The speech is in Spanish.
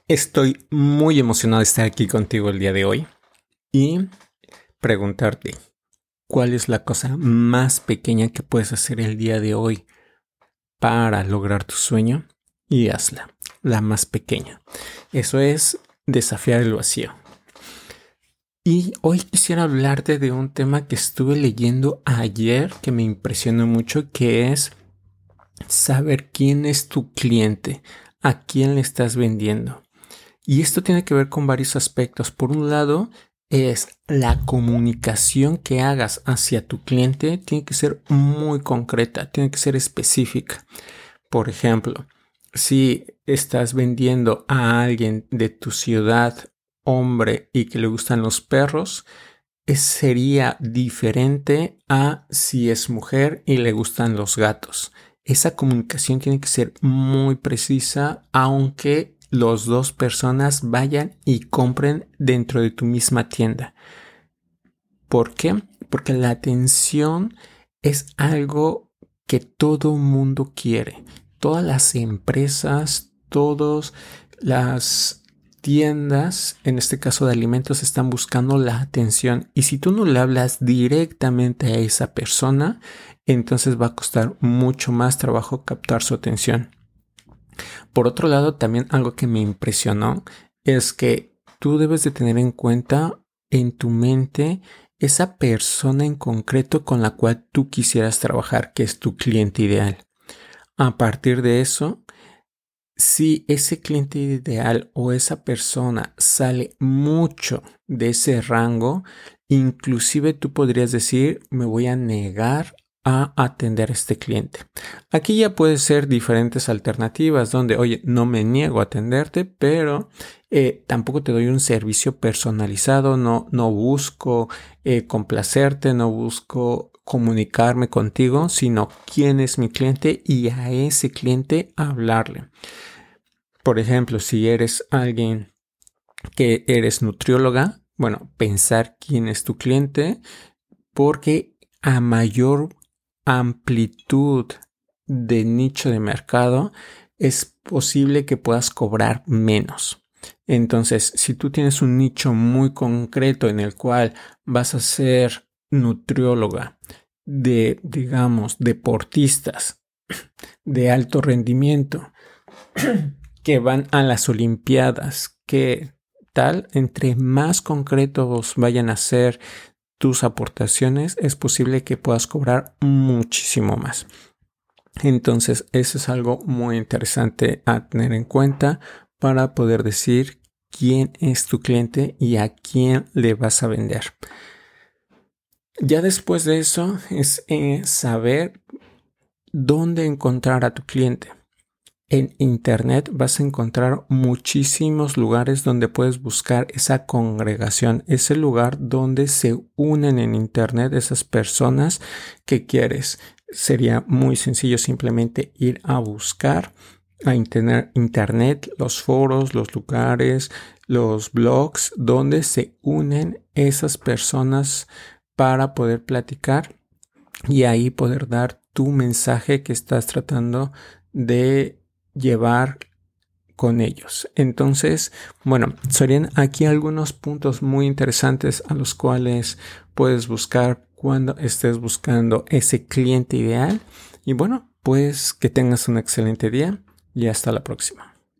Estoy muy emocionado de estar aquí contigo el día de hoy y preguntarte, ¿cuál es la cosa más pequeña que puedes hacer el día de hoy para lograr tu sueño? Y hazla, la más pequeña. Eso es desafiar el vacío. Y hoy quisiera hablarte de un tema que estuve leyendo ayer que me impresionó mucho, que es saber quién es tu cliente, a quién le estás vendiendo. Y esto tiene que ver con varios aspectos. Por un lado, es la comunicación que hagas hacia tu cliente tiene que ser muy concreta, tiene que ser específica. Por ejemplo, si estás vendiendo a alguien de tu ciudad, hombre, y que le gustan los perros, sería diferente a si es mujer y le gustan los gatos. Esa comunicación tiene que ser muy precisa, aunque las dos personas vayan y compren dentro de tu misma tienda. ¿Por qué? Porque la atención es algo que todo mundo quiere. Todas las empresas, todas las tiendas, en este caso de alimentos, están buscando la atención. Y si tú no le hablas directamente a esa persona, entonces va a costar mucho más trabajo captar su atención. Por otro lado, también algo que me impresionó es que tú debes de tener en cuenta en tu mente esa persona en concreto con la cual tú quisieras trabajar, que es tu cliente ideal. A partir de eso, si ese cliente ideal o esa persona sale mucho de ese rango, inclusive tú podrías decir, me voy a negar a atender a este cliente. Aquí ya puede ser diferentes alternativas donde, oye, no me niego a atenderte, pero tampoco te doy un servicio personalizado, no busco complacerte, no busco comunicarme contigo, sino quién es mi cliente y a ese cliente hablarle. Por ejemplo, si eres alguien que eres nutrióloga, bueno, pensar quién es tu cliente, porque a mayor amplitud de nicho de mercado, es posible que puedas cobrar menos. Entonces, si tú tienes un nicho muy concreto en el cual vas a ser nutrióloga de, digamos, deportistas de alto rendimiento que van a las Olimpiadas, que tal, entre más concretos vayan a ser tus aportaciones, es posible que puedas cobrar muchísimo más. Entonces, eso es algo muy interesante a tener en cuenta para poder decir quién es tu cliente y a quién le vas a vender. Ya después de eso es saber dónde encontrar a tu cliente. En internet vas a encontrar muchísimos lugares donde puedes buscar esa congregación, ese lugar donde se unen en internet esas personas que quieres. Sería muy sencillo simplemente ir a buscar a internet los foros, los lugares, los blogs donde se unen esas personas para poder platicar y ahí poder dar tu mensaje que estás tratando de llevar con ellos. Entonces, bueno, serían aquí algunos puntos muy interesantes a los cuales puedes buscar cuando estés buscando ese cliente ideal. Y bueno, pues que tengas un excelente día y hasta la próxima.